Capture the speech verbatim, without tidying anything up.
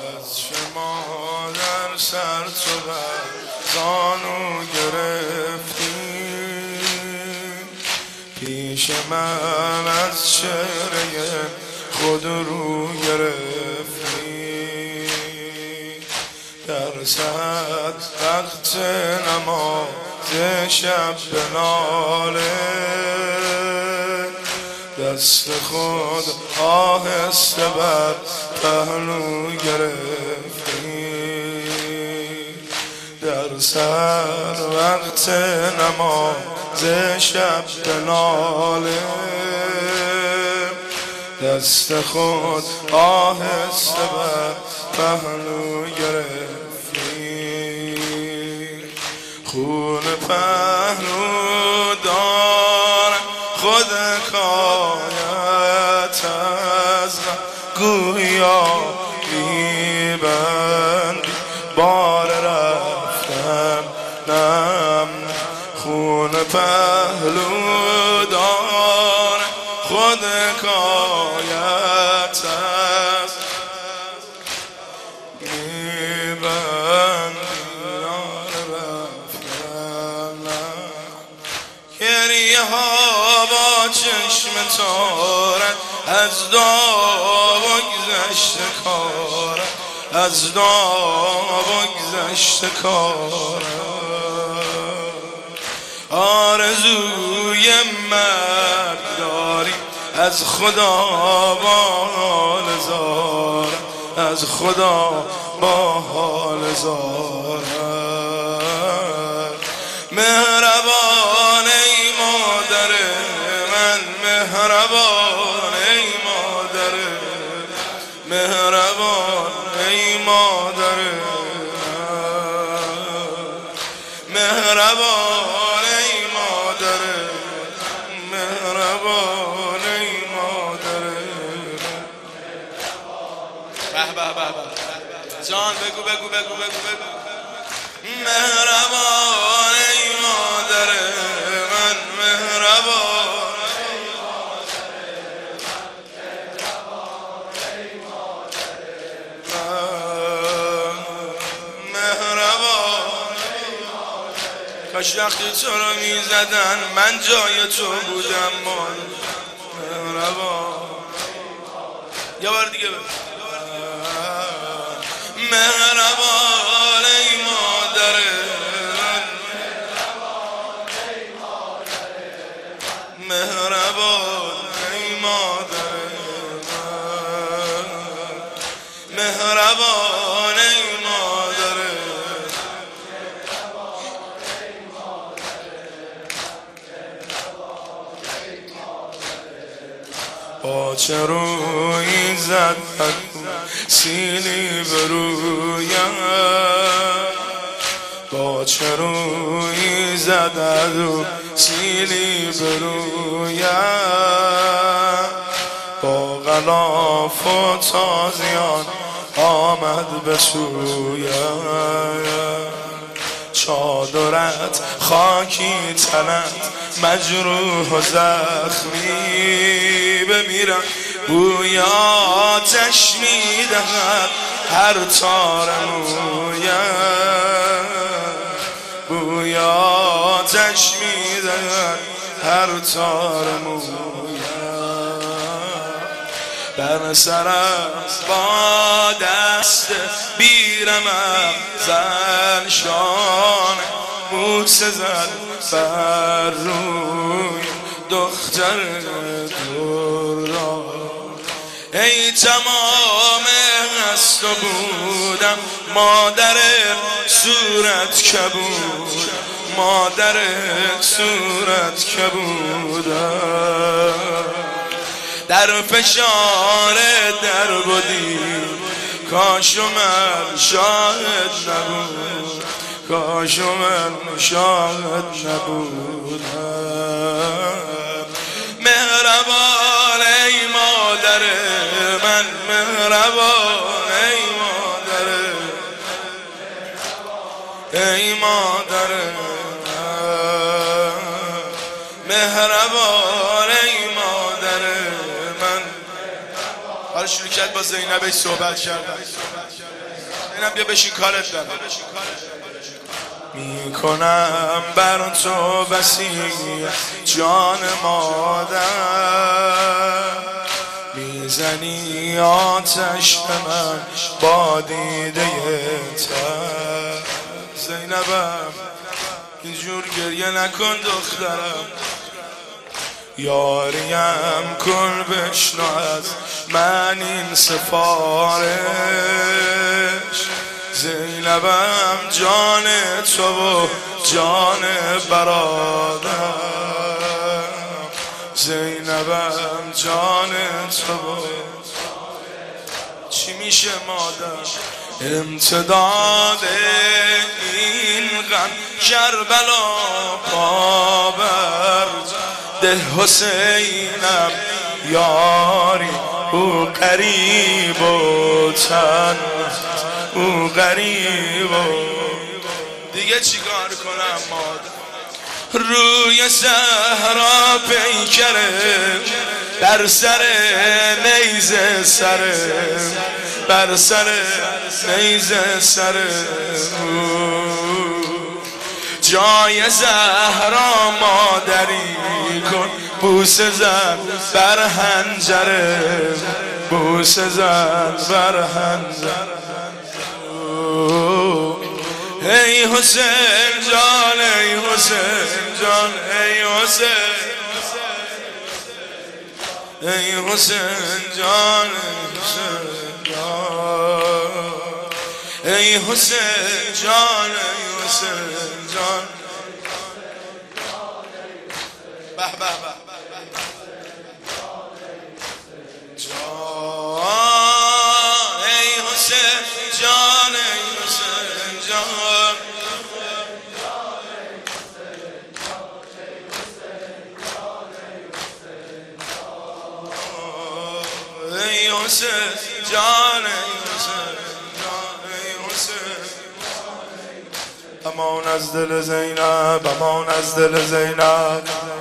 از شما در سر تو بر زانو گرفتی، پیش من از چهره خود رو گرفتی. در سحر وقت نماز شب به ناله، دست خود آهسته بر پهلو گرفتی. در سحر وقت نماز شب به ناله، دست خود آهسته بر پهلو گرفتی. خون پهلو دار خود کایت از گویا میبندی بار رفتن نم. خون پهلو دار خود کایت از میبندی ها با چشم تارت از دعا بگذشت کارت، از دعا بگذشت کارت. آرزوی مرگ داری از خدا با حال زارت، از خدا با حال زارت. مهربان ای مادر من، مهربان ای مادر، مهربان ای مادر من، مهربان ای مادر، مهربان ای مادر من. به به به به جان بگو بگو بگو بگو بگو. مهربان ای مادر من، مهربان ای مادر من، مهربان ای مادر. کاش وقتی تو رو میزدن من جای تو بودم مادر. مهربان یه بار دیگه بگو. مهربان ای مادر من، مهربان ای مادر من، مهربان ای مادر با چه روی زد سیلی برویم، با چه روی زد و سیلی برویم. با غلاف و تازیان آمد به سویم. چادرت خاکی تنت مجروح و زخمی، بمیرم بوی آتش میدهد هر تار مویم. بوی آتش میدهد هر تار مویم. بر سرم با دست بیرم زن شانه بوسه زد بر روی دختر دردان. ای تمام هست و بودم مادر صورت کبود، مادر صورت کبودم. در فشار در بودی کاش من شاهد نبود، کاش من شاهد نبودم. مهربان ای مادر من، مهربان ای مادر، ای مادر من، مهربان ای مادر من. حالا شروع کرد با زینبش صحبت کردن. زینب بیا بشین کارت دارم. میکنم بر تو بسی جان مادر، میزنی آتش من با دیده تر. زینبم اینجور گریه نکن دخترم، یاریم کن بشنو از من این سفارش. زینبم جان تو و جان برادرم، زینبم جان تو و چی میشه مادر؟ امتداد این غم کربلا پابر ده حسینم یاری او قریب و تن او غریب و دیگه چیکار کنم مادر؟ روی صحرا پیکره بر سر نیزه سره، بر سر نیزه سره جای زهرا مادری کن، بوسه زن بر حنجره، بوسه زن بر حنجره. ای حسین جان ای حسین جان ای حسین، ای حسین جان ای حسین جان ای حسین جان. به به به جان ای حسین جان ای حسین جان. ای حسین جان ای حسین جان ای حسین. امان از دل زینب، امان از دل زینب.